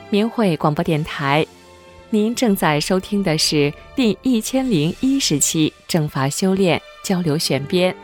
明慧广播电台，您正在收听的是第1010期正法修炼交流选编。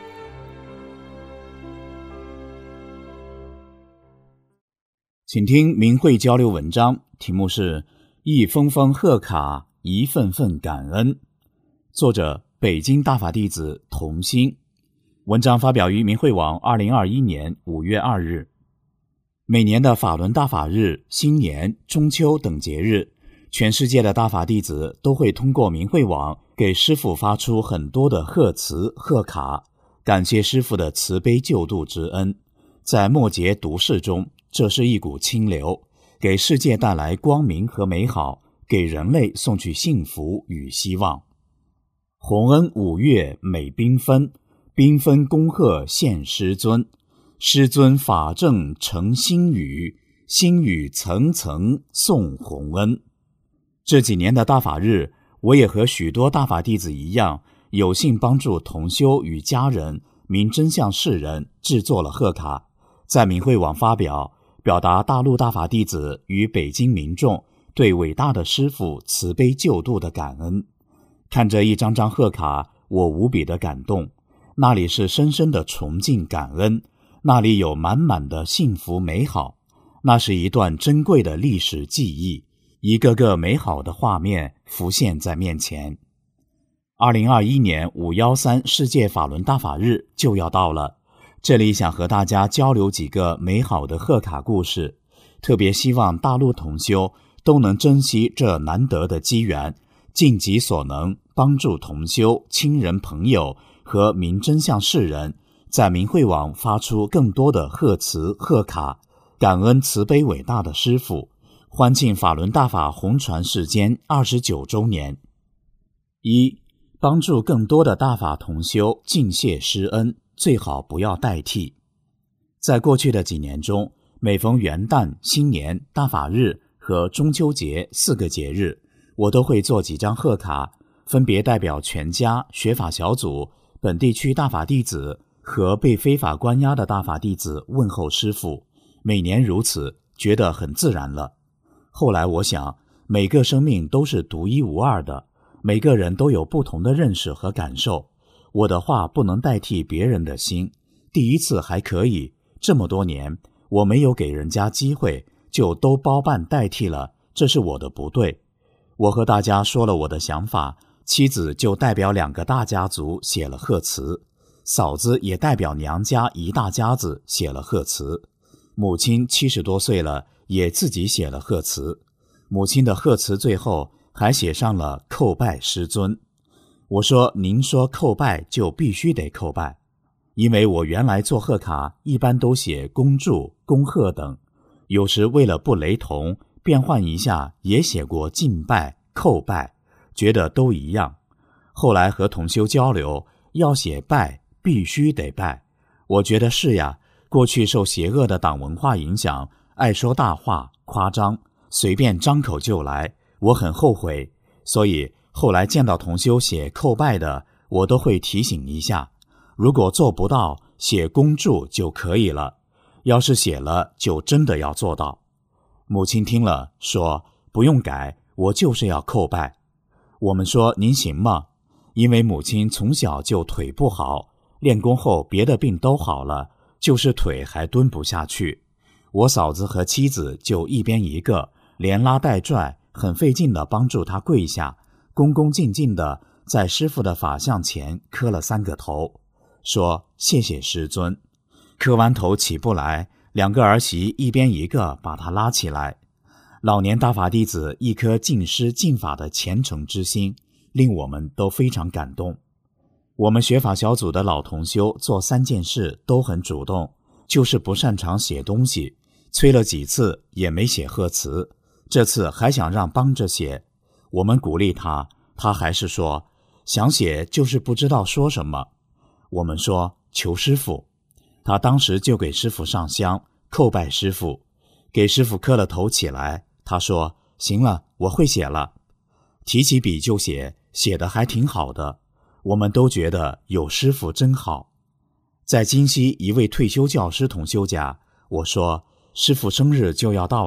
请听明慧交流文章，题目是一封封贺卡，一份份感恩，作者北京大法弟子童心。文章发表于明慧网2021年5月2日。每年的法轮大法日、新年、中秋等节日，全世界的大法弟子都会通过明慧网给师父发出很多的贺词、贺卡，感谢师父的慈悲救度之恩。在末节毒世中，这是一股清流，给世界带来光明和美好，给人类送去幸福与希望。洪恩5月美缤纷，缤纷恭贺献师尊，师尊法正成心语，心语层层送洪恩。这几年的大法日，我也和许多大法弟子一样，有幸帮助同修与家人明真相世人制作了贺卡，在明慧网发表，表达大陆大法弟子与北京民众对伟大的师父慈悲救度的感恩。看着一张张贺卡，我无比的感动，那里是深深的崇敬感恩，那里有满满的幸福美好，那是一段珍贵的历史记忆，一个个美好的画面浮现在面前。2021年513世界法轮大法日就要到了，这里想和大家交流几个美好的贺卡故事，特别希望大陆同修都能珍惜这难得的机缘，尽己所能帮助同修、亲人朋友和明真相世人，在明慧网发出更多的贺词、贺卡，感恩慈悲伟大的师父，欢庆法轮大法弘传世间29周年。1. 帮助更多的大法同修敬谢师恩，最好不要代替。在过去的几年中，每逢元旦、新年、大法日和中秋节4个节日，我都会做几张贺卡，分别代表全家、学法小组、本地区大法弟子和被非法关押的大法弟子问候师父。每年如此，觉得很自然了。后来我想，每个生命都是独一无二的，每个人都有不同的认识和感受，我的话不能代替别人的心。第一次还可以，这么多年我没有给人家机会，就都包办代替了，这是我的不对。我和大家说了我的想法，妻子就代表2个大家族写了贺词，嫂子也代表娘家一大家子写了贺词，母亲70多岁了，也自己写了贺词。母亲的贺词最后还写上了叩拜师尊。我说您说叩拜就必须得叩拜，因为我原来做贺卡一般都写恭祝、恭贺等，有时为了不雷同，变换一下也写过敬拜、叩拜，觉得都一样。后来和同修交流，要写拜必须得拜，我觉得是呀，过去受邪恶的党文化影响，爱说大话、夸张，随便张口就来，我很后悔，所以后来见到同修写叩拜的，我都会提醒一下，如果做不到，写恭祝就可以了，要是写了，就真的要做到。母亲听了说，不用改，我就是要叩拜。我们说您行吗？因为母亲从小就腿不好，练功后别的病都好了，就是腿还蹲不下去。我嫂子和妻子就一边一个，连拉带拽，很费劲地帮助他跪下，恭恭敬敬地在师父的法像前磕了3个头，说谢谢师尊。磕完头起不来，2个儿媳一边一个把他拉起来。老年大法弟子一颗敬师敬法的虔诚之心，令我们都非常感动。我们学法小组的老同修做3件事都很主动，就是不擅长写东西，催了几次也没写贺词，这次还想让帮着写。我们鼓励他，他还是说想写就是不知道说什么。我们说求师父，他当时就给师父上香，叩拜师父，给师父磕了头起来。他说行了，我会写了。提起笔就写，写得还挺好的，我们都觉得有师父真好。在京西一位退休教师同修家，我说师父生日就要到了，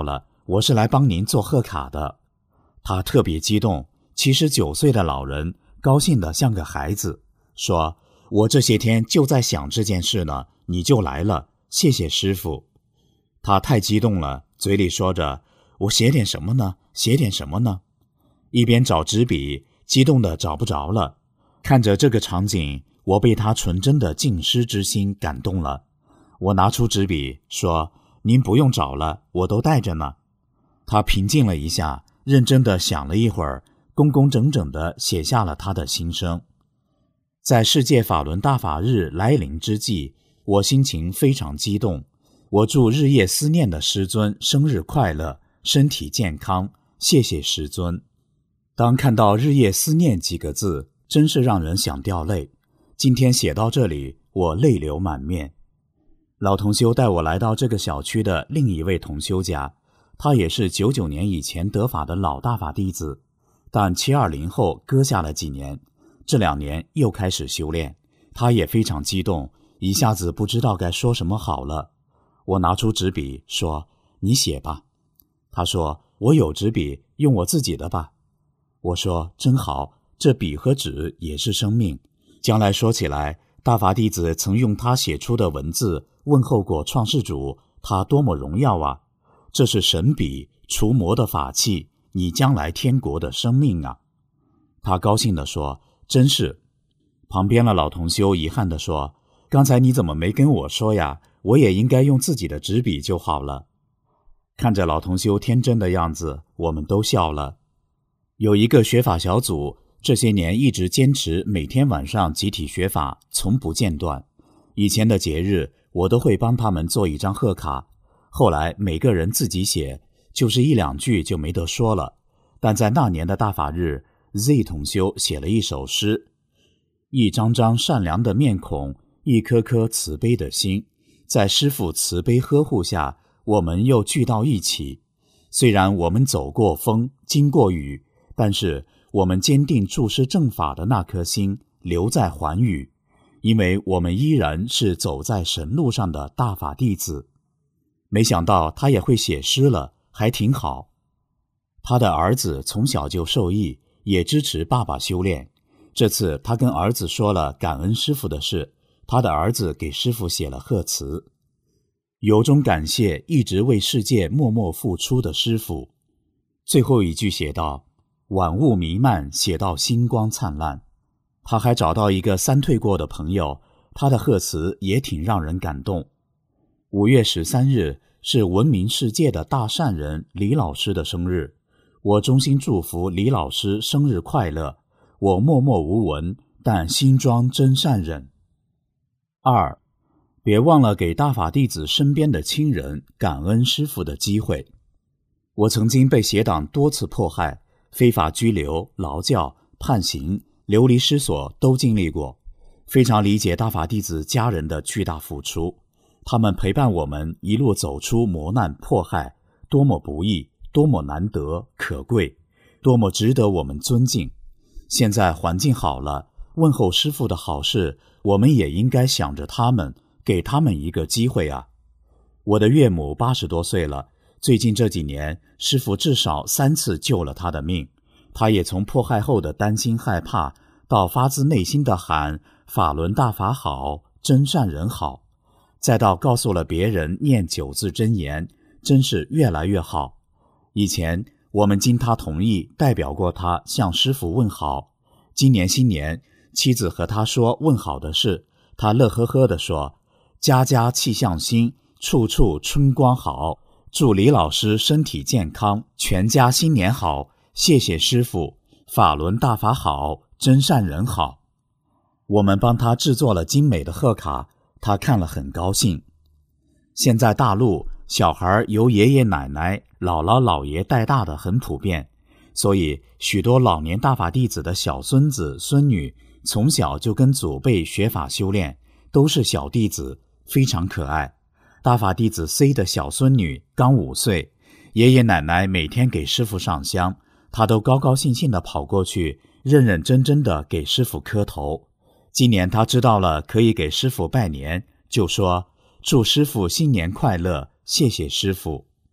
我是来帮您做贺卡的。他特别激动，79岁的老人高兴得像个孩子，说，我这些天就在想这件事呢，你就来了，谢谢师父。他太激动了，嘴里说着，我写点什么呢？写点什么呢？一边找纸笔，激动得找不着了。看着这个场景，我被他纯真的敬师之心感动了。我拿出纸笔说，您不用找了，我都带着呢。他平静了一下，认真地想了一会儿，工工整整地写下了他的心声。在世界法轮大法日来临之际，我心情非常激动。我祝日夜思念的师尊生日快乐，身体健康，谢谢师尊。当看到日夜思念几个字，真是让人想掉泪。今天写到这里，我泪流满面。老同修带我来到这个小区的另一位同修家，他也是99年以前得法的老大法弟子，但720后搁下了几年，这2年又开始修炼。他也非常激动，一下子不知道该说什么好了。我拿出纸笔说，你写吧。他说，我有纸笔，用我自己的吧。我说，真好，这笔和纸也是生命，将来说起来，大法弟子曾用他写出的文字问候过创世主，他多么荣耀啊！这是神笔，除魔的法器，你将来天国的生命啊！他高兴地说，真是。旁边的老同修遗憾地说，刚才你怎么没跟我说呀？我也应该用自己的纸笔就好了。看着老同修天真的样子，我们都笑了。有一个学法小组，这些年一直坚持每天晚上集体学法，从不间断。以前的节日，我都会帮他们做一张贺卡，后来每个人自己写，就是1、2句就没得说了。但在那年的大法日， Z 同修写了一首诗，一张张善良的面孔，一颗颗慈悲的心，在师父慈悲呵护下，我们又聚到一起。虽然我们走过风，经过雨，但是我们坚定注师正法的那颗心留在寰宇，因为我们依然是走在神路上的大法弟子。没想到他也会写诗了，还挺好。他的儿子从小就受益，也支持爸爸修炼。这次他跟儿子说了感恩师父的事，他的儿子给师父写了贺词，由衷感谢一直为世界默默付出的师父。最后一句写道，晚雾弥漫，写到星光灿烂。他还找到一个3退过的朋友，他的贺词也挺让人感动。5月13日是闻名世界的大善人李老师的生日，我衷心祝福李老师生日快乐。我默默无闻，但心装真善忍。2，别忘了给大法弟子身边的亲人感恩师父的机会。我曾经被邪党多次迫害，非法拘留、劳教、判刑、流离失所都经历过，非常理解大法弟子家人的巨大付出。他们陪伴我们一路走出磨难迫害，多么不易，多么难得可贵，多么值得我们尊敬。现在环境好了，问候师父的好事，我们也应该想着他们，给他们一个机会啊。我的岳母80多岁了，最近这几年，师父至少3次救了她的命。她也从迫害后的担心害怕，到发自内心的喊法轮大法好，真善人好，再到告诉了别人念9字真言，真是越来越好。以前我们经他同意代表过他向师父问好，今年新年妻子和他说问好的事，他乐呵呵地说，家家气象新，处处春光好，祝李老师身体健康，全家新年好，谢谢师父，法轮大法好，真善人好。我们帮他制作了精美的贺卡，他看了很高兴。现在大陆小孩由爷爷奶奶、姥姥姥爷带大的很普遍，所以许多老年大法弟子的小孙子孙女从小就跟祖辈学法修炼，都是小弟子，非常可爱。大法弟子 C 的小孙女刚5岁，爷爷奶奶每天给师父上香，他都高高兴兴地跑过去，认认真真地给师父磕头。今年他知道了可以给师父拜年，就说祝师父新年快乐，谢谢师父。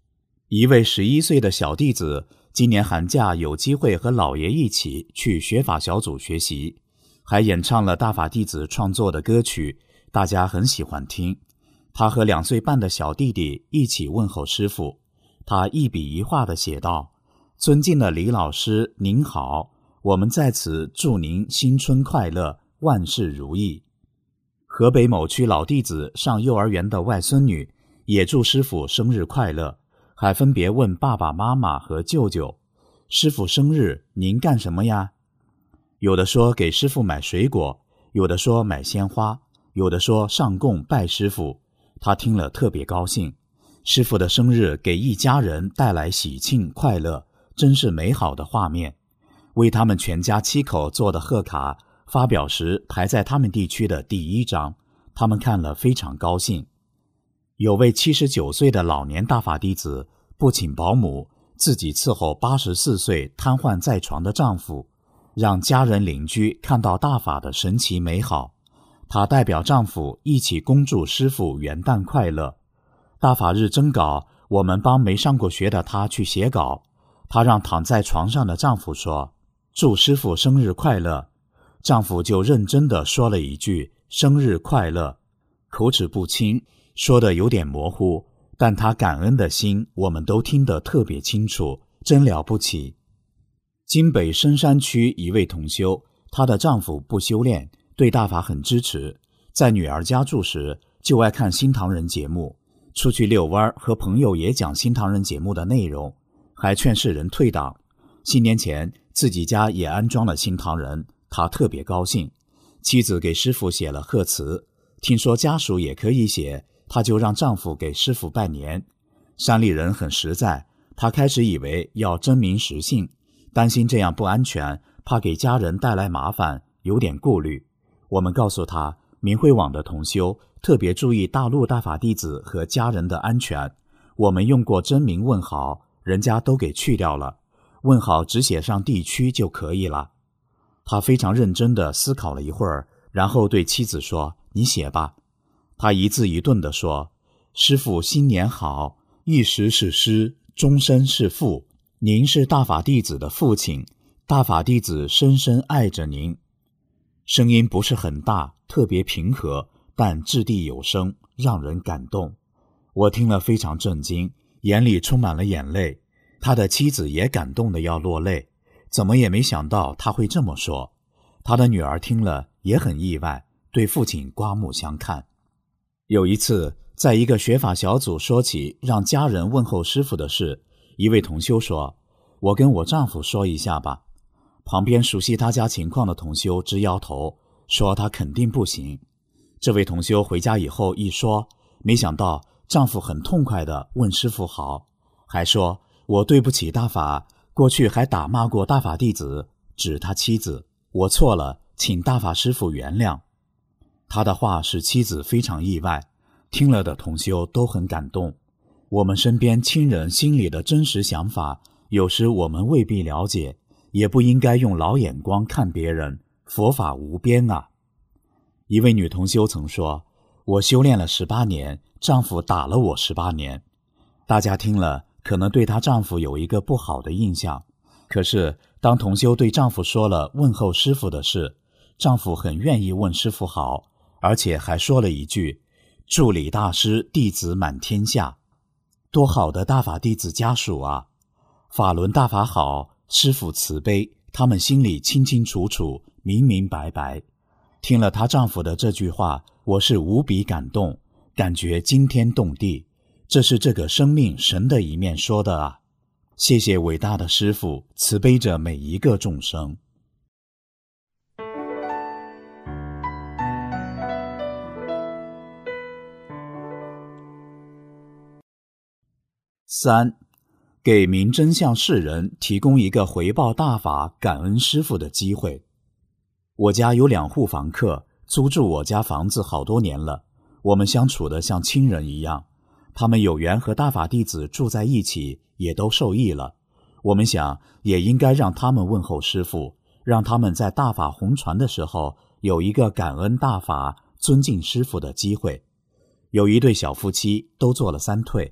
一位11岁的小弟子今年寒假有机会和老爷一起去学法小组学习，还演唱了大法弟子创作的歌曲，大家很喜欢听。他和2岁半的小弟弟一起问候师父，他一笔一画地写道：尊敬的李老师您好，我们在此祝您新春快乐，万事如意。河北某区老弟子上幼儿园的外孙女也祝师父生日快乐，还分别问爸爸妈妈和舅舅：师父生日您干什么呀？有的说给师父买水果，有的说买鲜花，有的说上供拜师父。他听了特别高兴，师父的生日给一家人带来喜庆快乐，真是美好的画面。为他们全家7口做的贺卡发表时排在他们地区的第1张，他们看了非常高兴。有位79岁的老年大法弟子不请保姆，自己伺候84岁瘫痪在床的丈夫，让家人邻居看到大法的神奇美好。她代表丈夫一起恭祝师父元旦快乐。大法日征稿，我们帮没上过学的她去写稿。她让躺在床上的丈夫说：祝师父生日快乐。丈夫就认真地说了一句生日快乐，口齿不清，说得有点模糊，但他感恩的心我们都听得特别清楚，真了不起。京北深山区一位同修，她的丈夫不修炼，对大法很支持，在女儿家住时就爱看新唐人节目，出去遛弯和朋友也讲新唐人节目的内容，还劝世人退党。新年前自己家也安装了新唐人，他特别高兴。妻子给师父写了贺词，听说家属也可以写，她就让丈夫给师父拜年。山里人很实在，她开始以为要真名实姓，担心这样不安全，怕给家人带来麻烦，有点顾虑。我们告诉她，明慧网的同修特别注意大陆大法弟子和家人的安全，我们用过真名问好，人家都给去掉了，问好只写上地区就可以了。他非常认真地思考了一会儿，然后对妻子说：你写吧。他一字一顿地说：师父新年好，一时是师，终身是父，您是大法弟子的父亲，大法弟子深深爱着您。声音不是很大，特别平和，但掷地有声，让人感动。我听了非常震惊，眼里充满了眼泪。他的妻子也感动得要落泪，怎么也没想到他会这么说。他的女儿听了也很意外，对父亲刮目相看。有一次在一个学法小组说起让家人问候师父的事，一位同修说：我跟我丈夫说一下吧。旁边熟悉他家情况的同修直摇头，说他肯定不行。这位同修回家以后一说，没想到丈夫很痛快地问师父好，还说：我对不起大法，过去还打骂过大法弟子，指他妻子，我错了，请大法师父原谅。他的话使妻子非常意外，听了的同修都很感动。我们身边亲人心里的真实想法，有时我们未必了解，也不应该用老眼光看别人，佛法无边啊。一位女同修曾说：我修炼了18年，丈夫打了我18年。大家听了可能对她丈夫有一个不好的印象，可是当同修对丈夫说了问候师父的事，丈夫很愿意问师父好，而且还说了一句：祝李大师弟子满天下。多好的大法弟子家属啊！法轮大法好，师父慈悲，他们心里清清楚楚，明明白白。听了她丈夫的这句话，我是无比感动，感觉惊天动地。这是这个生命神的一面说的啊！谢谢伟大的师父，慈悲着每一个众生。3. 给明真相世人提供一个回报大法感恩师父的机会。我家有2户房客，租住我家房子好多年了，我们相处得像亲人一样。他们有缘和大法弟子住在一起，也都受益了。我们想也应该让他们问候师父，让他们在大法弘传的时候有一个感恩大法、尊敬师父的机会。有一对小夫妻都做了3退，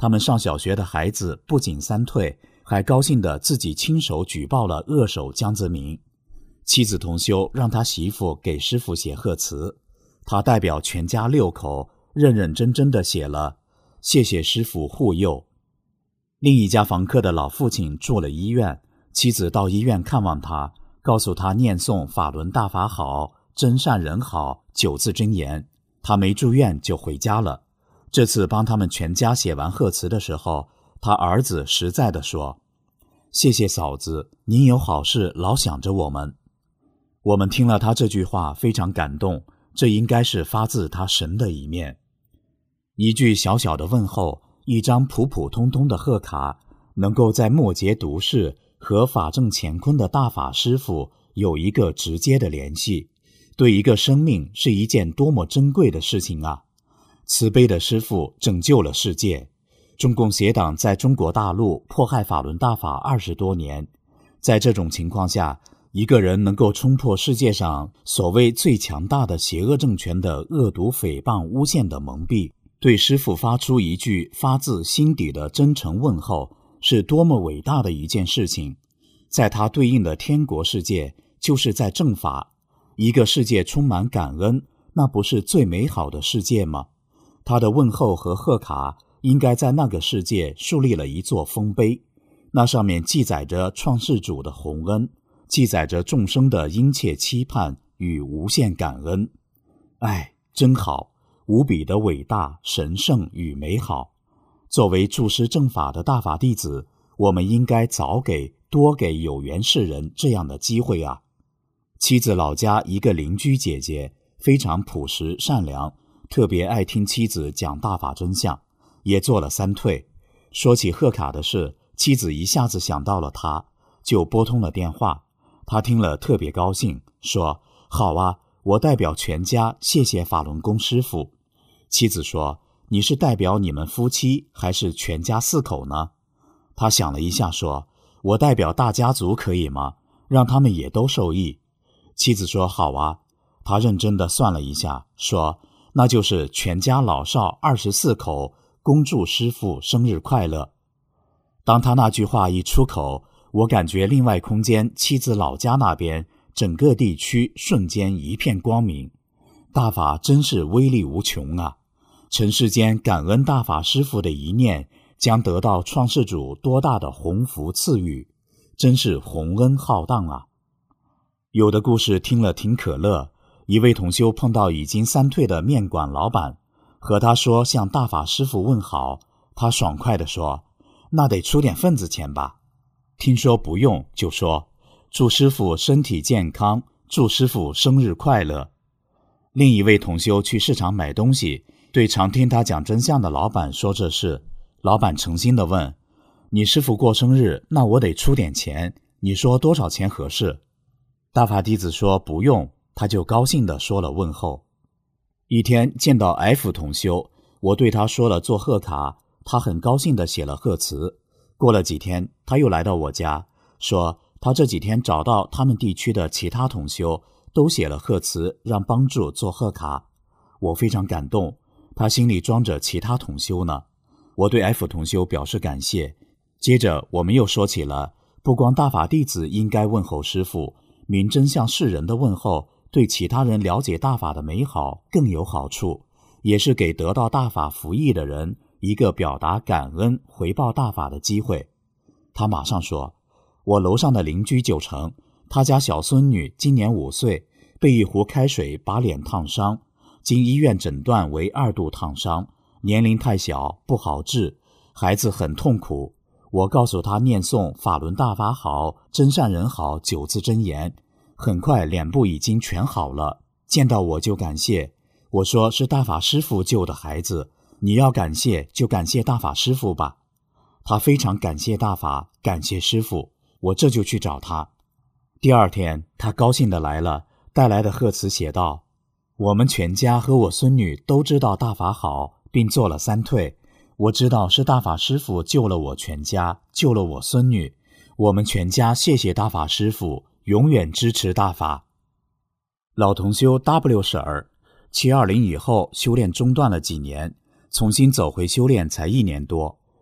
他们上小学的孩子不仅三退，还高兴地自己亲手举报了恶手江泽民。妻子同修让他媳妇给师父写贺词，他代表全家6口认认真真地写了谢谢师父护佑。另一家房客的老父亲住了医院，妻子到医院看望他，告诉他念诵法轮大法好，真善人好9字真言，他没住院就回家了。这次帮他们全家写完贺词的时候，他儿子实在地说，谢谢嫂子，您有好事老想着我们。我们听了他这句话非常感动，这应该是发自他神的一面。一句小小的问候，一张普普通通的贺卡，能够在末节读世和法正乾坤的大法师父有一个直接的联系，对一个生命是一件多么珍贵的事情啊！慈悲的师父拯救了世界。中共邪党在中国大陆迫害法轮大法20多年，在这种情况下，一个人能够冲破世界上所谓最强大的邪恶政权的恶毒诽谤诬陷的蒙蔽，对师父发出一句发自心底的真诚问候，是多么伟大的一件事情。在他对应的天国世界，就是在正法，一个世界充满感恩，那不是最美好的世界吗？他的问候和贺卡应该在那个世界树立了一座丰碑，那上面记载着创世主的宏恩，记载着众生的殷切期盼与无限感恩。哎，真好，无比的伟大、神圣与美好。作为助师正法的大法弟子，我们应该早给、多给有缘世人这样的机会啊！妻子老家一个邻居姐姐非常朴实善良，特别爱听妻子讲大法真相，也做了3退。说起贺卡的事，妻子一下子想到了他，就拨通了电话。他听了特别高兴，说：好啊，我代表全家谢谢法轮功师父。妻子说：你是代表你们夫妻还是全家4口呢？他想了一下说：我代表大家族可以吗？让他们也都受益。妻子说：好啊。他认真地算了一下，说：那就是全家老少24口恭祝师父生日快乐。当他那句话一出口，我感觉另外空间妻子老家那边整个地区瞬间一片光明。大法真是威力无穷啊！尘世间感恩大法师父的一念，将得到创世主多大的鸿福赐予，真是宏恩浩荡啊！有的故事听了挺可乐。一位同修碰到已经3退的面馆老板，和他说向大法师父问好，他爽快地说：那得出点份子钱吧。听说不用，就说：祝师父身体健康，祝师父生日快乐。另一位同修去市场买东西，对常听他讲真相的老板说这事。老板诚心地问：你师父过生日，那我得出点钱，你说多少钱合适？大法弟子说不用，他就高兴地说了问候。一天见到 F 同修，我对他说了做贺卡，他很高兴地写了贺词。过了几天，他又来到我家，说他这几天找到他们地区的其他同修都写了贺词，让帮助做贺卡。我非常感动，他心里装着其他同修呢。我对 F 同修表示感谢。接着我们又说起了不光大法弟子应该问候师父，明真向世人的问候对其他人了解大法的美好更有好处，也是给得到大法福益的人一个表达感恩回报大法的机会。他马上说：我楼上的邻居9成，他家小孙女今年5岁，被一壶开水把脸烫伤，经医院诊断为2度烫伤，年龄太小不好治，孩子很痛苦。我告诉他念诵法轮大法好，真善人好9字真言，很快脸部已经全好了。见到我就感谢，我说是大法师父救的孩子，你要感谢就感谢大法师父吧。他非常感谢大法，感谢师父，我这就去找他。第2天他高兴地来了，带来的贺词写道：我们全家和我孙女都知道大法好，并做了3退。我知道是大法师父救了我全家，救了我孙女，我们全家谢谢大法师父，永远支持大法。老同修 W 婶儿，720以后修炼中断了几年，重新走回修炼才1年多，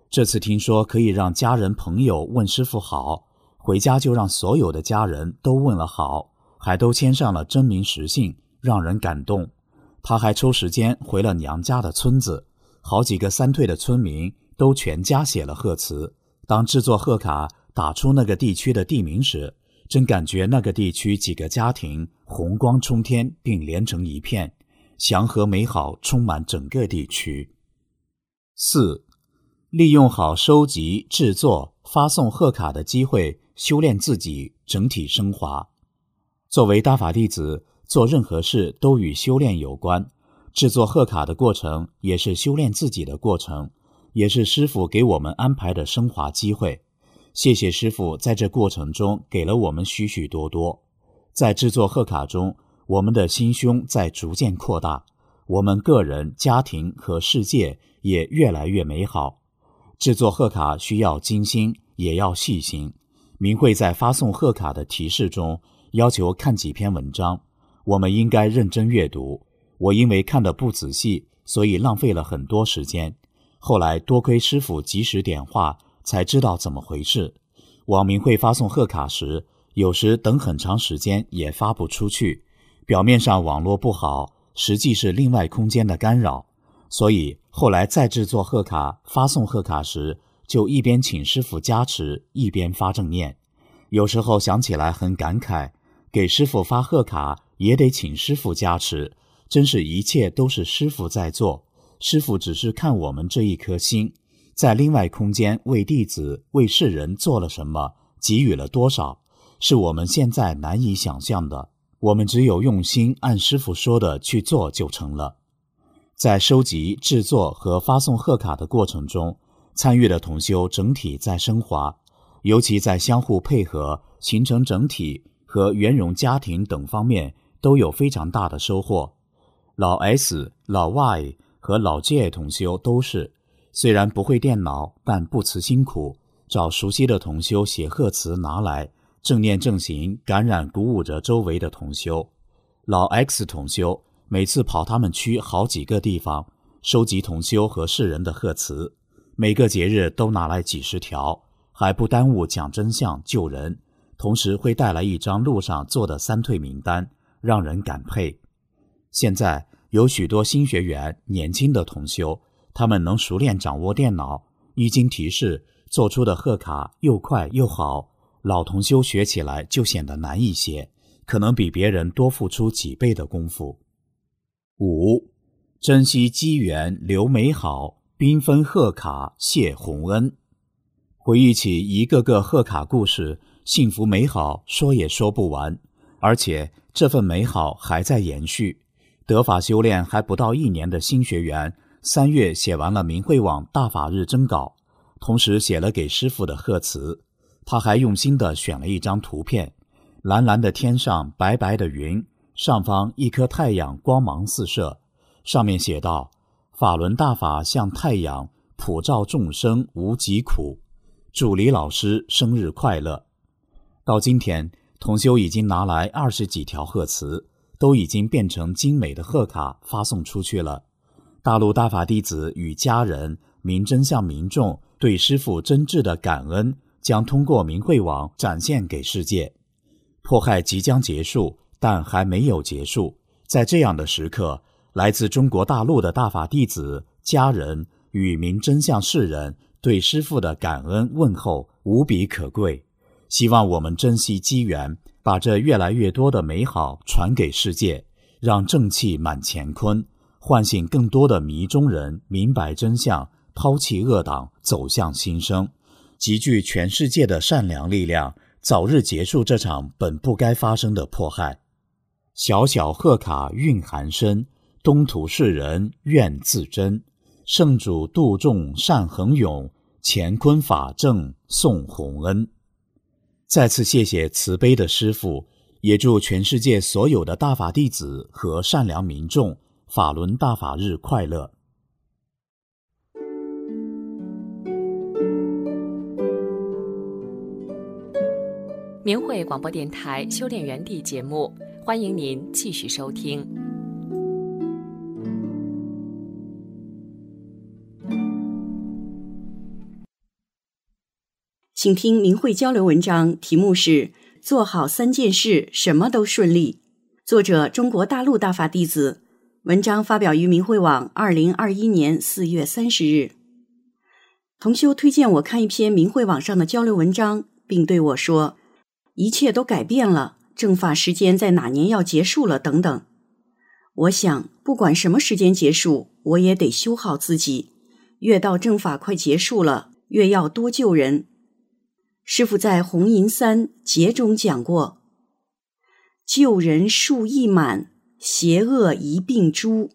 这次听说可以让家人朋友问师父好，回家就让所有的家人都问了好，还都签上了真名实姓，让人感动。他还抽时间回了娘家的村子，好几个三退的村民都全家写了贺词。当制作贺卡打出那个地区的地名时，真感觉那个地区几个家庭红光冲天，并连成一片，祥和美好充满整个地区。4. 利用好收集、制作、发送贺卡的机会，修炼自己，整体升华。作为大法弟子，做任何事都与修炼有关，制作贺卡的过程也是修炼自己的过程，也是师父给我们安排的升华机会。谢谢师父在这过程中给了我们许许多多。在制作贺卡中，我们的心胸在逐渐扩大，我们个人、家庭和世界也越来越美好。制作贺卡需要精心，也要细心。明慧在发送贺卡的提示中要求看几篇文章，我们应该认真阅读。我因为看得不仔细，所以浪费了很多时间。后来多亏师父及时点化，才知道怎么回事。往明慧发送贺卡时，有时等很长时间也发不出去，表面上网络不好，实际是另外空间的干扰。所以后来再制作贺卡、发送贺卡时，就一边请师父加持，一边发正念。有时候想起来很感慨，给师父发贺卡也得请师父加持，真是一切都是师父在做，师父只是看我们这一颗心，在另外空间为弟子、为世人做了什么，给予了多少，是我们现在难以想象的。我们只有用心按师父说的去做就成了。在收集、制作和发送贺卡的过程中，参与的同修整体在升华，尤其在相互配合、形成整体和圆融家庭等方面都有非常大的收获。老 S、老 Y 和老 J 同修都是，虽然不会电脑，但不辞辛苦，找熟悉的同修写贺词拿来，正念正行，感染鼓舞着周围的同修。老 X 同修每次跑他们区好几个地方，收集同修和世人的贺词，每个节日都拿来几十条，还不耽误讲真相救人，同时会带来一张路上做的三退名单，让人感佩。现在有许多新学员、年轻的同修，他们能熟练掌握电脑，一经提示，做出的贺卡又快又好，老同修学起来就显得难一些，可能比别人多付出几倍的功夫。5. 珍惜机缘留美好，缤纷贺卡谢洪恩。回忆起一个个贺卡故事，幸福美好说也说不完，而且这份美好还在延续。得法修炼还不到1年的新学员，3月写完了明慧网大法日征稿，同时写了给师父的贺词。他还用心地选了一张图片，蓝蓝的天上白白的云，上方一颗太阳光芒四射，上面写道：法轮大法像太阳，普照众生无疾苦。祝李老师生日快乐。到今天，同修已经拿来20几条贺词，都已经变成精美的贺卡发送出去了。大陆大法弟子与家人、明真相民众对师父真挚的感恩将通过明慧网展现给世界。迫害即将结束，但还没有结束。在这样的时刻，来自中国大陆的大法弟子、家人与明真相世人对师父的感恩问候无比可贵。希望我们珍惜机缘，把这越来越多的美好传给世界，让正气满乾坤，唤醒更多的迷中人明白真相，抛弃恶党，走向新生，集聚全世界的善良力量，早日结束这场本不该发生的迫害。小小贺卡蕴含深，东土世人愿自珍。圣主度众善恒永，乾坤法正送洪恩。再次谢谢慈悲的师父，也祝全世界所有的大法弟子和善良民众法轮大法日快乐。 明慧广播电台修炼园地节目，欢迎您继续收听。 请听明慧交流文章，题目是做好3件事，什么都顺利。作者中国大陆大法弟子，文章发表于明慧网2021年4月30日。同修推荐我看一篇明慧网上的交流文章，并对我说，一切都改变了，正法时间在哪年要结束了等等。我想不管什么时间结束，我也得修好自己，越到正法快结束了，越要多救人。师父在红银3节中讲过，救人数亿满，邪恶一并诛。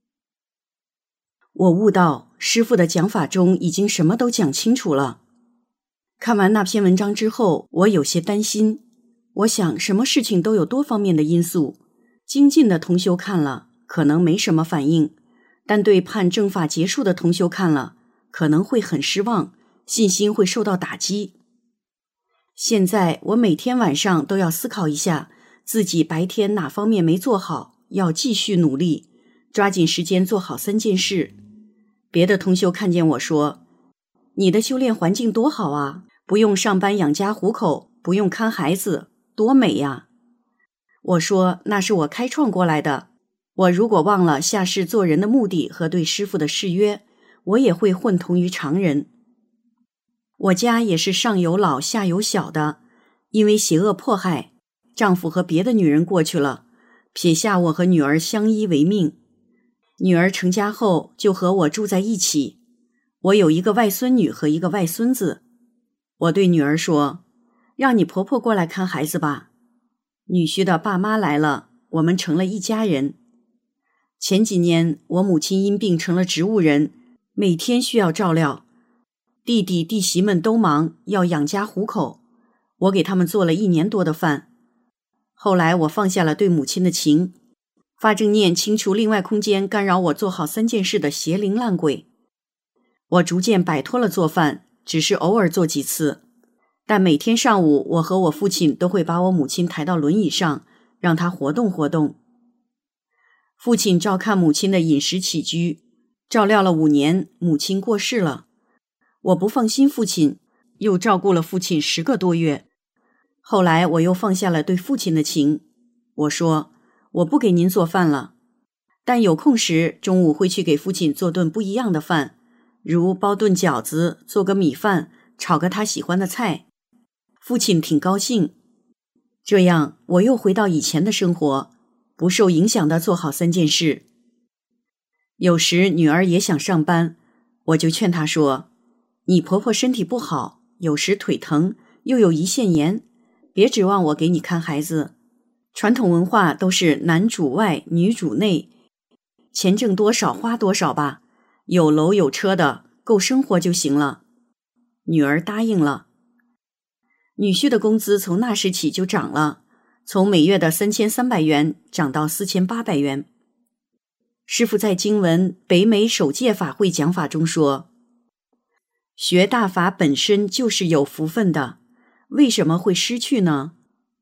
我悟到师父的讲法中已经什么都讲清楚了。看完那篇文章之后，我有些担心。我想什么事情都有多方面的因素，精进的同修看了可能没什么反应，但对盼正法结束的同修看了可能会很失望，信心会受到打击。现在我每天晚上都要思考一下自己白天哪方面没做好，要继续努力，抓紧时间做好3件事。别的同修看见我说，你的修炼环境多好啊，不用上班养家糊口，不用看孩子，多美呀。我说那是我开创过来的，我如果忘了下世做人的目的和对师父的誓约，我也会混同于常人。我家也是上有老下有小的，因为邪恶迫害，丈夫和别的女人过去了，撇下我和女儿相依为命。女儿成家后就和我住在一起，我有一个外孙女和一个外孙子。我对女儿说，让你婆婆过来看孩子吧。女婿的爸妈来了，我们成了一家人。前几年我母亲因病成了植物人，每天需要照料，弟弟弟媳们都忙，要养家糊口，我给他们做了1年多的饭。后来我放下了对母亲的情，发正念清除另外空间干扰我做好3件事的邪灵烂鬼。我逐渐摆脱了做饭，只是偶尔做几次，但每天上午我和我父亲都会把我母亲抬到轮椅上，让她活动活动。父亲照看母亲的饮食起居，照料了5年，母亲过世了。我不放心父亲，又照顾了父亲10个多月。后来我又放下了对父亲的情，我说我不给您做饭了，但有空时中午会去给父亲做顿不一样的饭，如包顿饺子，做个米饭，炒个他喜欢的菜。父亲挺高兴。这样我又回到以前的生活，不受影响地做好3件事。有时女儿也想上班，我就劝她说，你婆婆身体不好，有时腿疼，又有胰腺炎，别指望我给你看孩子。传统文化都是男主外，女主内，钱挣多少花多少吧，有楼有车的，够生活就行了。女儿答应了。女婿的工资从那时起就涨了，从每月的3300元涨到4800元。师父在经文北美首届法会讲法中说，学大法本身就是有福分的，为什么会失去呢？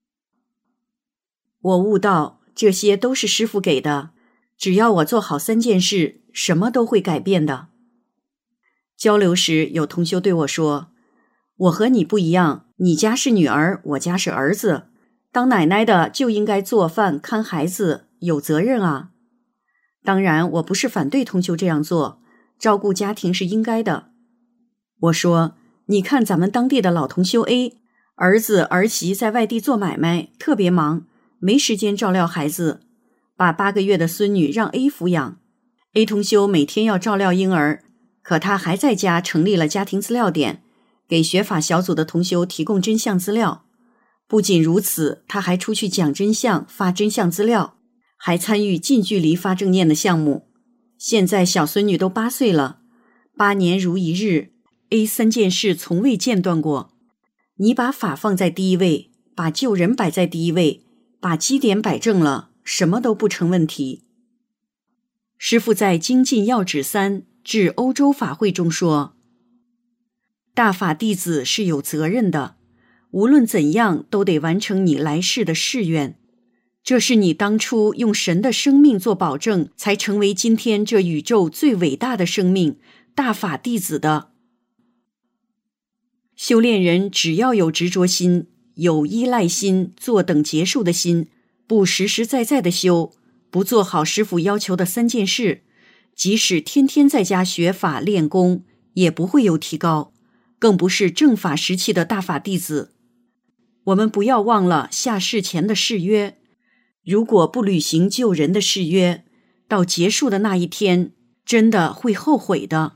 我悟到这些都是师父给的，只要我做好3件事，什么都会改变的。交流时有同修对我说，我和你不一样，你家是女儿，我家是儿子，当奶奶的就应该做饭看孩子，有责任啊。当然我不是反对同修这样做，照顾家庭是应该的。我说，你看咱们当地的老同修 A， 儿子儿媳在外地做买卖，特别忙，没时间照料孩子，把8个月的孙女让 A 抚养。 A 同修每天要照料婴儿，可他还在家成立了家庭资料点，给学法小组的同修提供真相资料。不仅如此，他还出去讲真相，发真相资料，还参与近距离发正念的项目。现在小孙女都8岁了，8年如一日， A 3件事从未间断过。你把法放在第一位，把救人摆在第一位，把基点摆正了，什么都不成问题。师父在精进要旨3至欧洲法会中说，大法弟子是有责任的，无论怎样都得完成你来世的誓愿，这是你当初用神的生命做保证，才成为今天这宇宙最伟大的生命，大法弟子的。 修炼人只要有执着心，有依赖心，坐等结束的心，不实实在在的修，不做好师父要求的3件事，即使天天在家学法练功，也不会有提高，更不是正法时期的大法弟子。我们不要忘了下世前的誓约，如果不履行救人的誓约，到结束的那一天，真的会后悔的。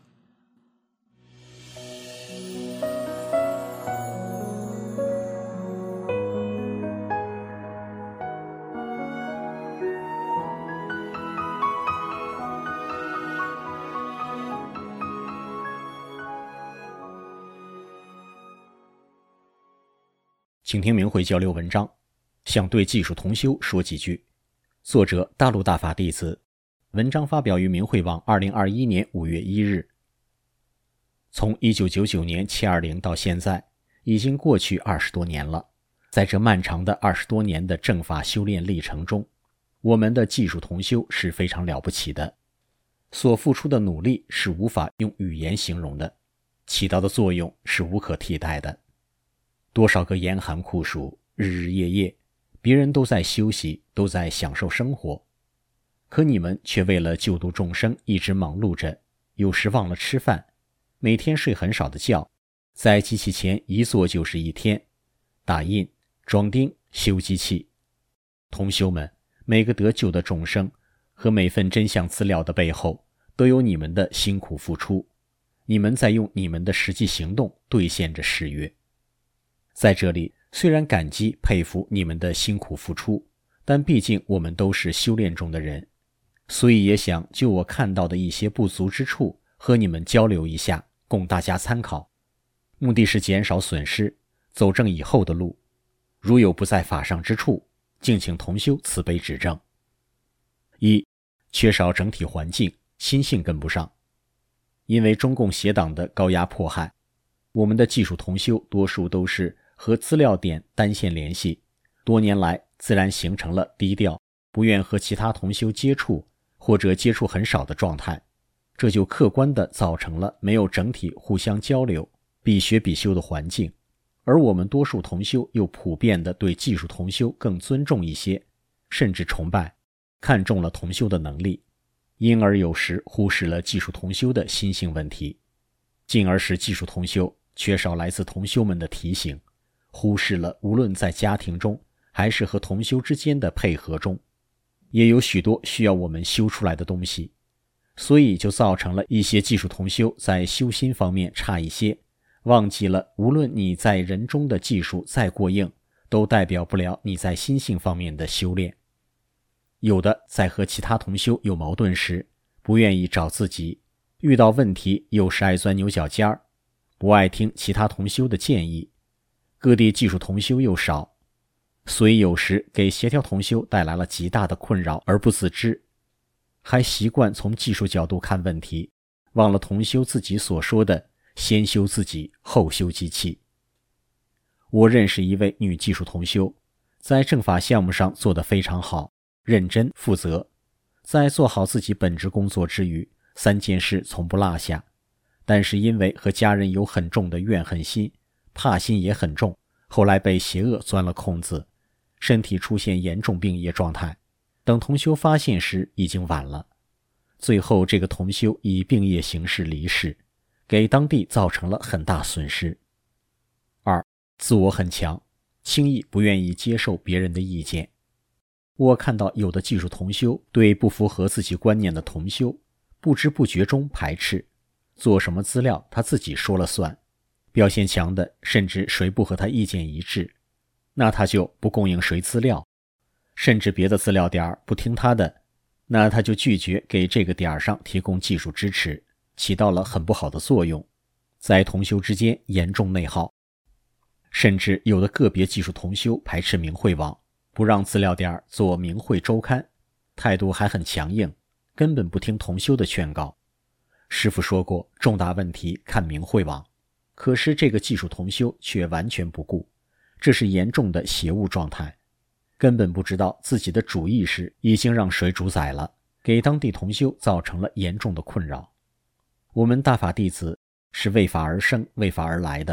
请听明慧交流文章，想对技术同修说几句。作者大陆大法弟子，文章发表于明慧网2021年5月1日。从1999年720到现在，已经过去20多年了。在这漫长的20多年的正法修炼历程中，我们的技术同修是非常了不起的，所付出的努力是无法用语言形容的，起到的作用是无可替代的。多少个严寒酷暑，日日夜夜，别人都在休息，都在享受生活，可你们却为了救度众生一直忙碌着，有时忘了吃饭，每天睡很少的觉，在机器前一坐就是一天，打印、装订、修机器。同修们，每个得救的众生和每份真相资料的背后，都有你们的辛苦付出，你们在用你们的实际行动兑现着誓约。在这里，虽然感激佩服你们的辛苦付出，但毕竟我们都是修炼中的人，所以也想就我看到的一些不足之处和你们交流一下，供大家参考。目的是减少损失，走正以后的路。如有不在法上之处，敬请同修慈悲指正。1. 缺少整体环境，心性跟不上。因为中共邪党的高压迫害，我们的技术同修多数都是和资料点单线联系，多年来自然形成了低调，不愿和其他同修接触，或者接触很少的状态，这就客观地造成了没有整体互相交流、必学必修的环境。而我们多数同修又普遍地对技术同修更尊重一些，甚至崇拜，看重了同修的能力，因而有时忽视了技术同修的心性问题，进而使技术同修缺少来自同修们的提醒，忽视了无论在家庭中还是和同修之间的配合中，也有许多需要我们修出来的东西，所以就造成了一些技术同修在修心方面差一些，忘记了无论你在人中的技术再过硬，都代表不了你在心性方面的修炼。有的在和其他同修有矛盾时，不愿意找自己，遇到问题又是爱钻牛角尖儿，不爱听其他同修的建议，各地技术同修又少，所以有时给协调同修带来了极大的困扰而不自知，还习惯从技术角度看问题，忘了同修自己所说的先修自己，后修机器。我认识一位女技术同修，在正法项目上做得非常好，认真负责，在做好自己本职工作之余，3件事从不落下，但是因为和家人有很重的怨恨心，怕心也很重，后来被邪恶钻了空子，身体出现严重病业状态，等同修发现时已经晚了。最后这个同修以病业形式离世，给当地造成了很大损失。2. 自我很强，轻易不愿意接受别人的意见。我看到有的技术同修对不符合自己观念的同修，不知不觉中排斥，做什么资料他自己说了算，表现强的甚至谁不和他意见一致，那他就不供应谁资料，甚至别的资料点不听他的，那他就拒绝给这个点上提供技术支持，起到了很不好的作用，在同修之间严重内耗。甚至有的个别技术同修排斥明慧网，不让资料点做明慧周刊，态度还很强硬，根本不听同修的劝告。师父说过，重大问题看明慧网，可是这个技术同修却完全不顾，这是严重的邪物状态，根本不知道自己的主意识已经让谁主宰了，给当地同修造成了严重的困扰。我们大法弟子是为法而生，为法而来的，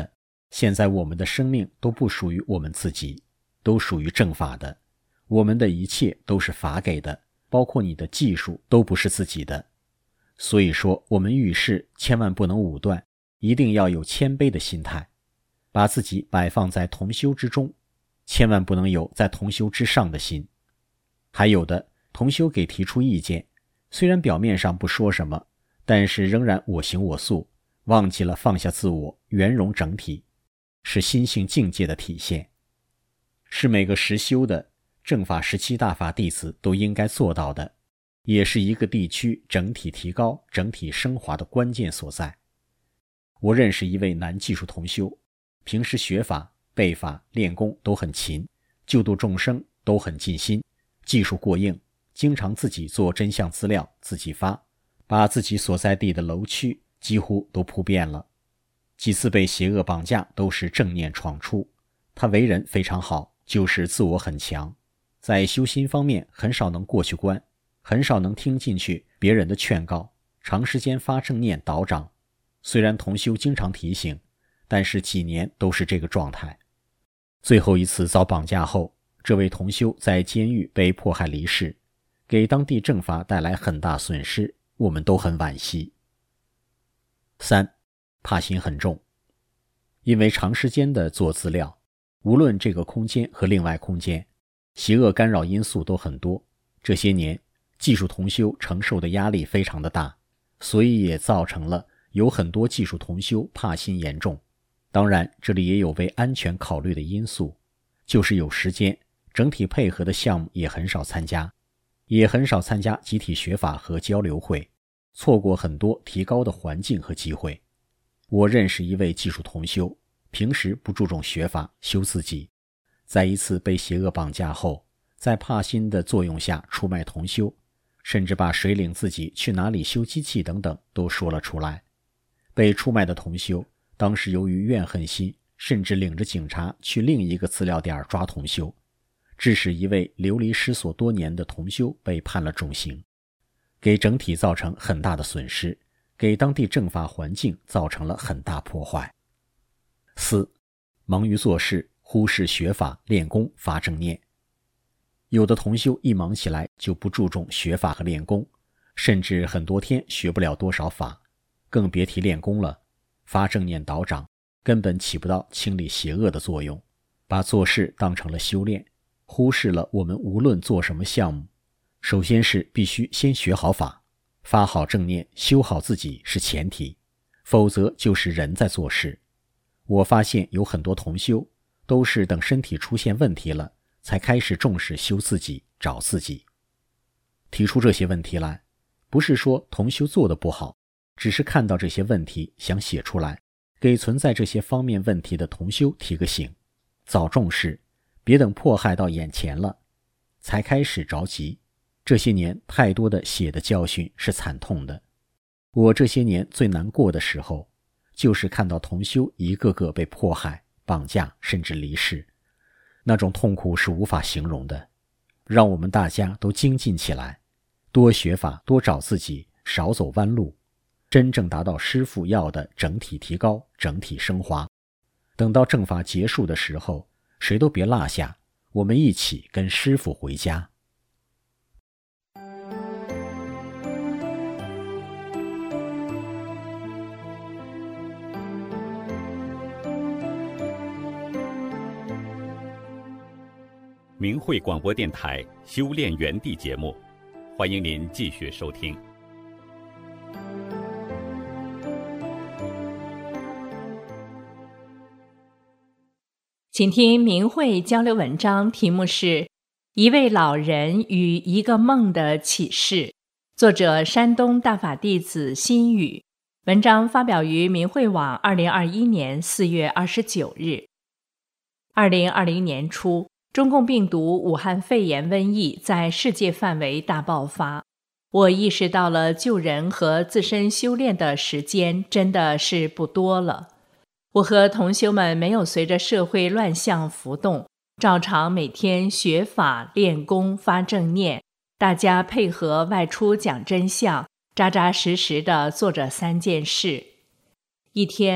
现在我们的生命都不属于我们自己，都属于正法的，我们的一切都是法给的，包括你的技术都不是自己的。所以说我们遇事千万不能武断，一定要有谦卑的心态，把自己摆放在同修之中，千万不能有在同修之上的心。还有的同修给提出意见，虽然表面上不说什么，但是仍然我行我素，忘记了放下自我，圆融整体，是心性境界的体现，是每个实修的正法17大法弟子都应该做到的，也是一个地区整体提高、整体升华的关键所在。我认识一位男技术同修，平时学法、背法、练功都很勤，救度众生都很尽心，技术过硬，经常自己做真相资料，自己发，把自己所在地的楼区几乎都铺遍了。几次被邪恶绑架都是正念闯出。他为人非常好，就是自我很强，在修心方面很少能过去关，很少能听进去别人的劝告，长时间发正念导长。虽然同修经常提醒，但是几年都是这个状态。最后一次遭绑架后，这位同修在监狱被迫害离世，给当地正法带来很大损失，我们都很惋惜。3. 怕心很重。因为长时间的做资料，无论这个空间和另外空间，邪恶干扰因素都很多，这些年技术同修承受的压力非常的大，所以也造成了有很多技术同修怕心严重。当然这里也有为安全考虑的因素，就是有时间，整体配合的项目也很少参加，也很少参加集体学法和交流会，错过很多提高的环境和机会。我认识一位技术同修，平时不注重学法修自己，在一次被邪恶绑架后，在怕心的作用下出卖同修，甚至把谁领自己去哪里修机器等等都说了出来。被出卖的同修当时由于怨恨心，甚至领着警察去另一个资料点抓同修，致使一位流离失所多年的同修被判了重刑，给整体造成很大的损失，给当地正法环境造成了很大破坏。4. 忙于做事，忽视学法、练功、发正念。有的同修一忙起来就不注重学法和练功，甚至很多天学不了多少法，更别提练功了。发正念导长根本起不到清理邪恶的作用，把做事当成了修炼，忽视了我们无论做什么项目，首先是必须先学好法，发好正念，修好自己是前提，否则就是人在做事。我发现有很多同修都是等身体出现问题了，才开始重视修自己，找自己。提出这些问题来，不是说同修做得不好，只是看到这些问题想写出来，给存在这些方面问题的同修提个醒，早重视，别等迫害到眼前了才开始着急。这些年太多的血的教训是惨痛的，我这些年最难过的时候，就是看到同修一个个被迫害、绑架，甚至离世，那种痛苦是无法形容的。让我们大家都精进起来，多学法，多找自己，少走弯路，真正达到师父要的整体提高、整体升华。等到正法结束的时候，谁都别落下，我们一起跟师父回家。 明慧广播电台修炼园地节目，欢迎您继续收听。 请听明慧交流文章，题目是一位老人与一个梦的启示，作者山东大法弟子心语，文章发表于明慧网2021年4月29日。2020年初，中共病毒武汉肺炎瘟疫在世界范围大爆发，我意识到了救人和自身修炼的时间真的是不多了。我和同修们没有随着社会乱象浮动，照常每天学法、练功、发正念，大家配合外出讲真相，扎扎实实地做着3件事。一天，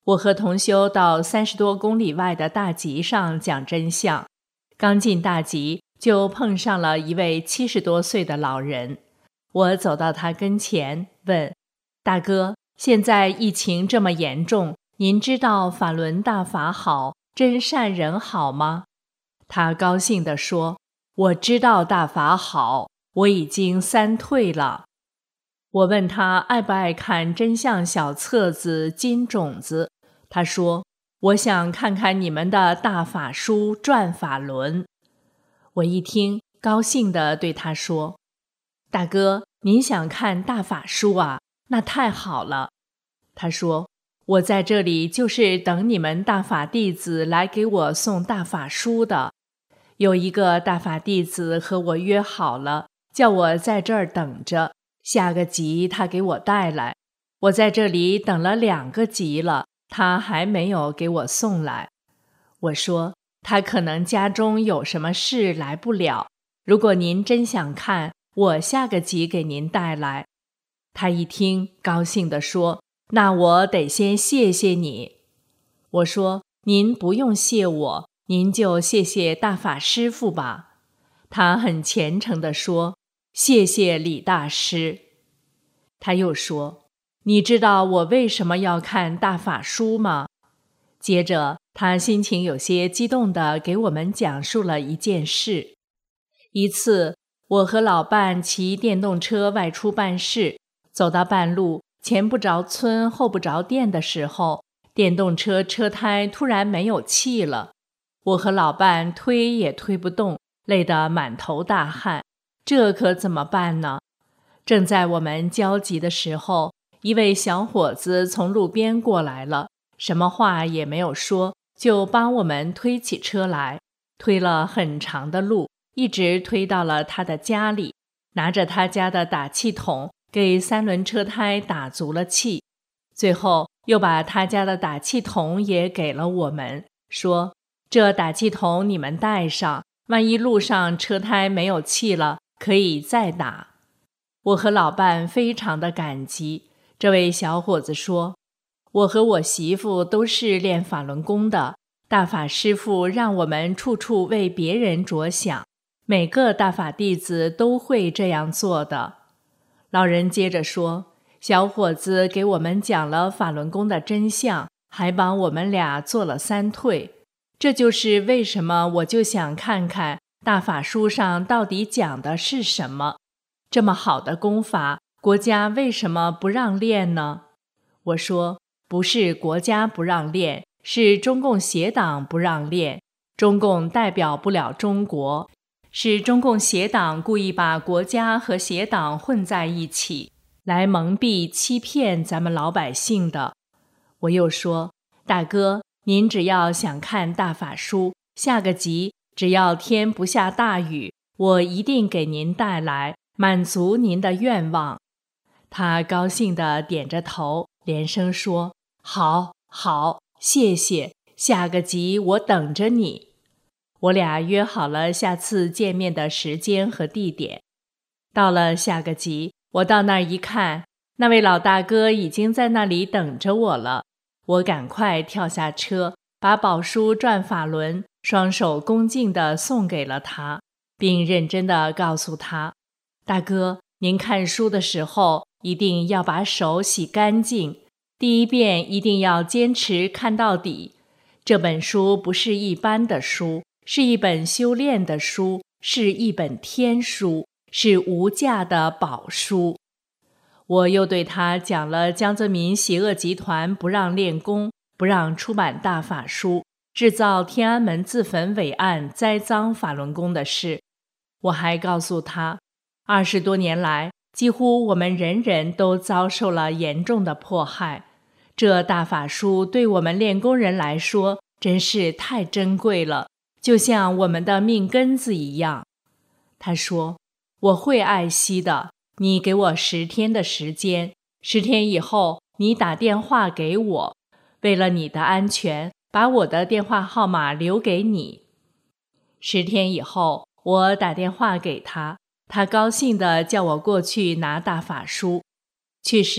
我和同修到30多公里外的大集上讲真相，刚进大集就碰上了一位70多岁的老人。我走到他跟前问：大哥，现在疫情这么严重，您知道法轮大法好，真善人好吗？他高兴地说：我知道大法好，我已经3退了。我问他爱不爱看真相小册子金种子，他说：我想看看你们的大法书转法轮。我一听，高兴地对他说：大哥，您想看大法书啊？那太好了。他说：我在这里就是等你们大法弟子来给我送大法书的。有一个大法弟子和我约好了，叫我在这儿等着，下个集他给我带来。我在这里等了2个集了，他还没有给我送来。我说：他可能家中有什么事来不了，如果您真想看，我下个集给您带来。他一听，高兴地说：那我得先谢谢你。我说：您不用谢我，您就谢谢大法师父吧。他很虔诚地说：谢谢李大师。他又说：你知道我为什么要看大法书吗？接着他心情有些激动地给我们讲述了一件事。一次，我和老伴骑电动车外出办事，走到半路，前不着村后不着店的时候，电动车车胎突然没有气了。我和老伴推也推不动，累得满头大汗，这可怎么办呢？正在我们焦急的时候，一位小伙子从路边过来了，什么话也没有说，就帮我们推起车来，推了很长的路，一直推到了他的家里，拿着他家的打气筒给3轮车胎打足了气，最后又把他家的打气筒也给了我们，说：这打气筒你们带上，万一路上车胎没有气了，可以再打。我和老伴非常的感激。这位小伙子说：我和我媳妇都是练法轮功的，大法师父让我们处处为别人着想，每个大法弟子都会这样做的。老人接着说：小伙子给我们讲了法轮功的真相，还帮我们俩做了3退。这就是为什么我就想看看大法书上到底讲的是什么。这么好的功法，国家为什么不让练呢？我说：不是国家不让练，是中共邪党不让练。中共代表不了中国，是中共邪党故意把国家和邪党混在一起，来蒙蔽欺骗咱们老百姓的。我又说：大哥，您只要想看大法书，下个集只要天不下大雨，我一定给您带来，满足您的愿望。他高兴地点着头，连声说：好，好，谢谢，下个集我等着你。我俩约好了下次见面的时间和地点。到了下个集，我到那儿一看，那位老大哥已经在那里等着我了。我赶快跳下车，把宝书转法轮双手恭敬地送给了他，并认真地告诉他：大哥，您看书的时候一定要把手洗干净，第一遍一定要坚持看到底。这本书不是一般的书，是一本修炼的书，是一本天书，是无价的宝书。我又对他讲了江泽民邪恶集团不让练功，不让出版大法书，制造天安门自焚伪案，栽赃法轮功的事。我还告诉他，20多年来，几乎我们人人都遭受了严重的迫害。这大法书对我们练功人来说真是太珍贵了，就像我们的命根子一样。他说：我会爱惜的，你给我10天的时间，10天以后你打电话给我，为了你的安全，把我的电话号码留给你。10天以后，我打电话给他，他高兴地叫我过去拿大法书。去时，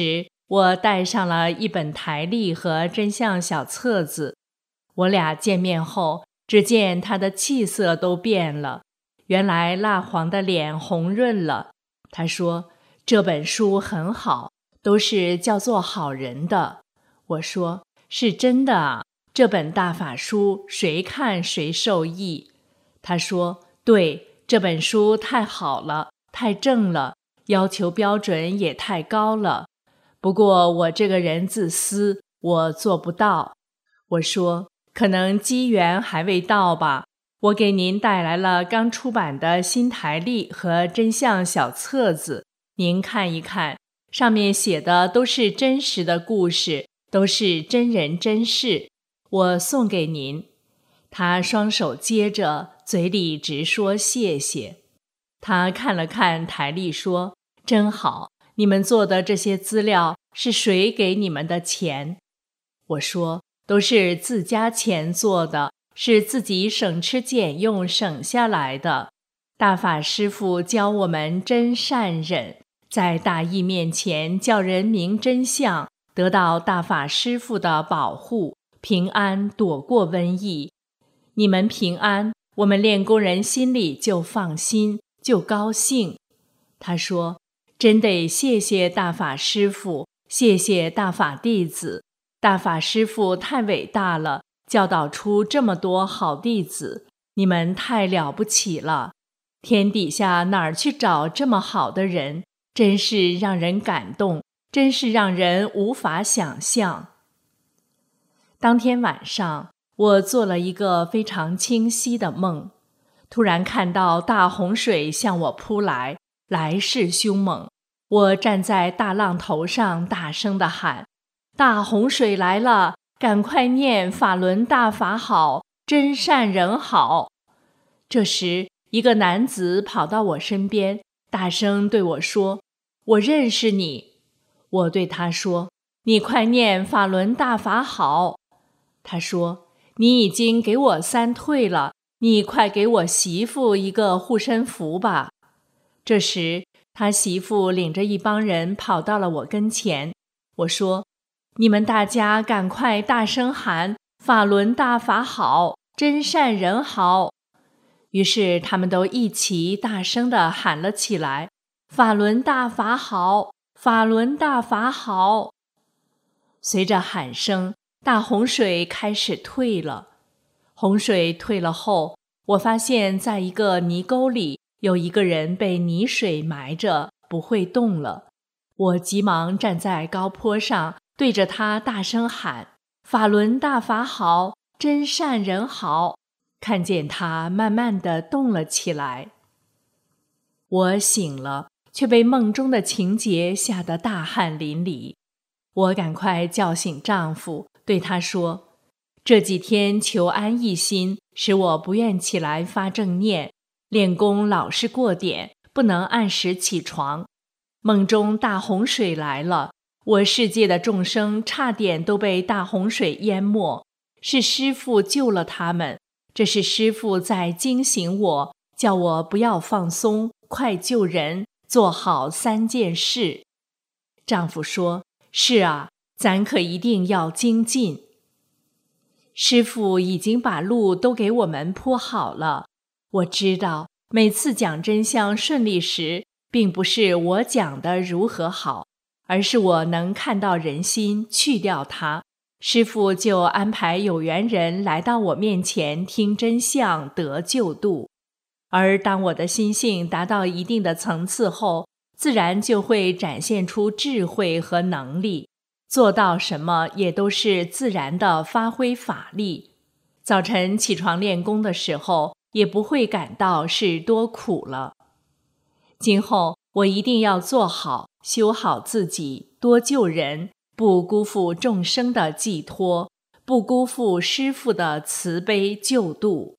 我带上了一本台历和真相小册子。我俩见面后，只见他的气色都变了，原来蜡黄的脸红润了。他说，这本书很好，都是叫做好人的。我说，是真的啊，这本大法书谁看谁受益。他说，对，这本书太好了，太正了，要求标准也太高了。不过我这个人自私，我做不到。我说，可能机缘还未到吧。我给您带来了刚出版的新台历和真相小册子，您看一看，上面写的都是真实的故事，都是真人真事，我送给您。他双手接着，嘴里直说谢谢。他看了看台历说，真好，你们做的这些资料是谁给你们的钱？我说，都是自家钱做的，是自己省吃俭用省下来的。大法师父教我们真善忍，在大义面前叫人明真相，得到大法师父的保护，平安躲过瘟疫。你们平安，我们练功人心里就放心，就高兴。他说，真得谢谢大法师父，谢谢大法弟子。大法师父太伟大了，教导出这么多好弟子，你们太了不起了。天底下哪儿去找这么好的人，真是让人感动，真是让人无法想象。当天晚上，我做了一个非常清晰的梦，突然看到大洪水向我扑来，来势凶猛。我站在大浪头上，大声地喊，大洪水来了，赶快念法轮大法好，真善人好。这时，一个男子跑到我身边，大声对我说，我认识你。我对他说，你快念法轮大法好。他说，你已经给我3退了，你快给我媳妇一个护身符吧。这时，他媳妇领着一帮人跑到了我跟前。我说，你们大家赶快大声喊，法轮大法好，真善人好。于是他们都一起大声地喊了起来，法轮大法好，法轮大法好。随着喊声，大洪水开始退了。洪水退了后，我发现在一个泥沟里有一个人被泥水埋着，不会动了。我急忙站在高坡上，对着他大声喊，法轮大法好，真善人好。看见他慢慢地动了起来。我醒了，却被梦中的情节吓得大汗淋漓。我赶快叫醒丈夫，对他说，这几天求安一心，使我不愿起来发正念，练功老是过点，不能按时起床。梦中大洪水来了，我世界的众生差点都被大洪水淹没，是师父救了他们。这是师父在惊醒我，叫我不要放松，快救人，做好3件事。丈夫说，是啊，咱可一定要精进。师父已经把路都给我们铺好了。我知道，每次讲真相顺利时，并不是我讲的如何好，而是我能看到人心，去掉它。师父就安排有缘人来到我面前听真相，得救度。而当我的心性达到一定的层次后，自然就会展现出智慧和能力，做到什么也都是自然的发挥法力。早晨起床练功的时候，也不会感到是多苦了。今后我一定要做好，修好自己，多救人，不辜负众生的寄托，不辜负师父的慈悲救度。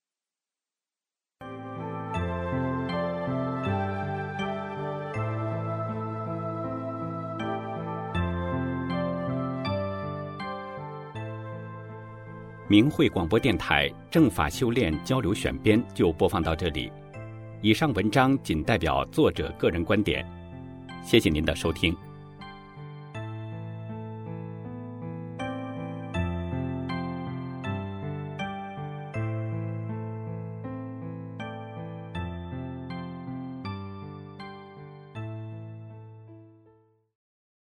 明慧广播电台正法修炼交流选编就播放到这里，以上文章仅代表作者个人观点，谢谢您的收听。